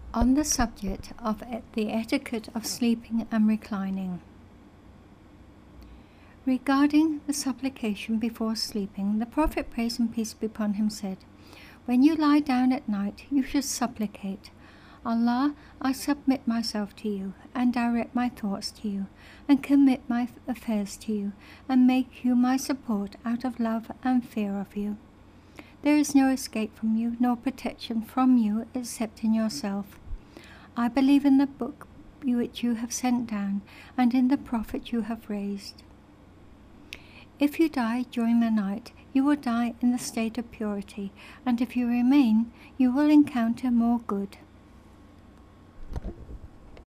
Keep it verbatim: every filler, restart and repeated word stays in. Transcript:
On the subject of the etiquette of sleeping and reclining. Regarding the supplication before sleeping, the Prophet, praise and peace be upon him, said, "When you lie down at night, you should supplicate, Allah, I submit myself to you, and direct my thoughts to you, and commit my affairs to you, and make you my support out of love and fear of you. There is no escape from you, nor protection from you except in yourself. I believe in the book which you have sent down, and in the Prophet you have raised. If you die during the night, you will die in the state of purity, and if you remain, you will encounter more good."